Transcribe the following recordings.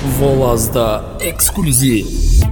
Volazda ekskluziv.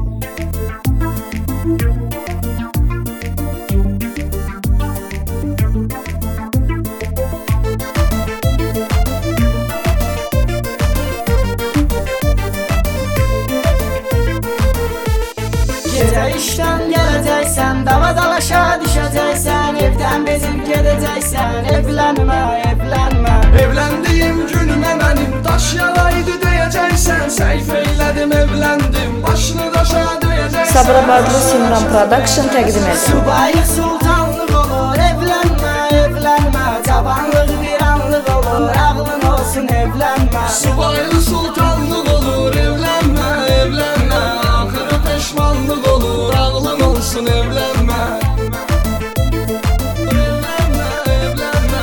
Gece işten geleceksen, dava dalaşa düşeceksen, evden bezip geleceksen, evlenme, evlenme. Evlendiğim günüme benim taş yaraydı diyeceksen, seyf eyledim evlendim, başını taşa döyeceksen. Sabirabadlı Simran Production təqdim edir. Subaylık sultanlık olur, evlenme, evlenme. Cavanlık bir anlık olur, ağlın olsun evlenme. Subaylı sultanlık olur, evlenme, evlenme. Ahırı peşmanlık olur, ağlın olsun evlenme. Evlenme, evlenme.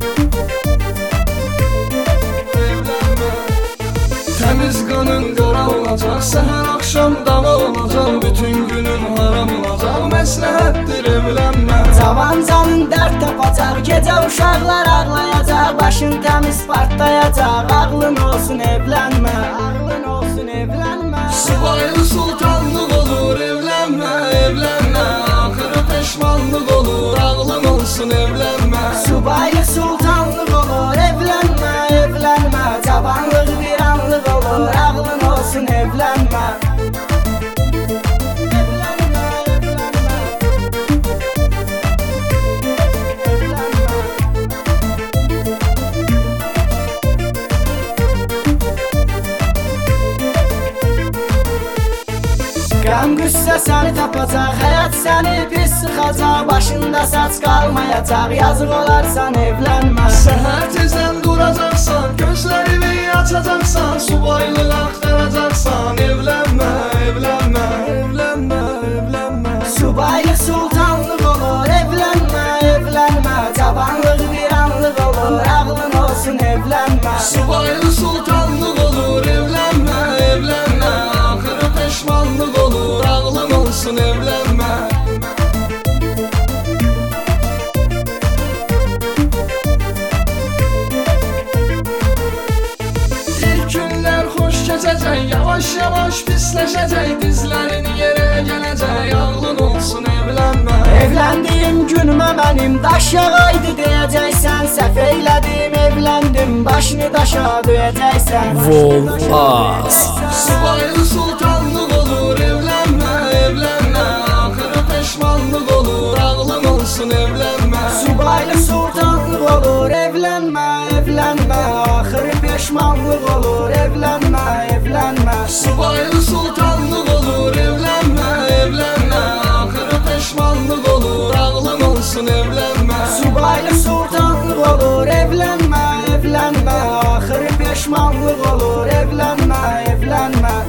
Evlenme. Temiz kanın qara olacaq, səhər axşam dava olacaq, bütün günün haram olacaq, məsləhətdir evlənmə. Cavan canın dert tapacaq, gece uşaqlar ağlayacaq, başın temiz partlayacaq, ağlın olsun evlenme, ağlın olsun evlenme. Subaylı sultanlık olur, evlenme, evlenme. Ahırı peşmanlık olur, ağlın olsun evlenme. Subaylık sultanlık olur, evlenme, evlenme. Cavanlık bir anlık olur, ağlın olsun evlenme. Evlenme, evlenme. Qəm qüssə səni tapacaq, həyat səni pis sıxacaq, başında saç qalmayacaq, yazıq olarsan evlənmə. Səhər tezdən duracaqsan, gözlərimi açacaqsan, subaylıq axtaracaqsan, evlənmə, evlənmə, evlənmə, evlənmə. Subaylık sultanlık olur, evlenme, evlenme. Cavanlık bir anlık olur, ağlın olsun evlenme. Subaylı sultanlık olur, evlənmə, evlənmə. Ahırı peşmanlık olur, ağlın olsun evlənmə. İlk günlər xoş keçəcək, yavaş-yavaş pisləşəcək, dizlərin yerə gələcək, ağlın olsun evlənmə. Evlendiğim günüme benim daş yağaydı diyeceksen, səhv eyledim evlendim, başını daşa döyeceksen. Volaz. Subaylı sultanlık olur, evlənmə, evlənmə. Ahırı peşmanlık olur, ağlın olsun evlənmə. Subaylık sultanlık olur, evlenme, evlenme. Ahırı pişmanlık olur, evlenme, evlenme. Subaylı sultanlık olur, evlənmə, evlənmə. Ahırı peşmanlık olur, ağlın olsun evlənmə. Subaylık sultanlık olur, evlenme, evlenme. Ahırı pişmanlık olur, evlenme, evlenme.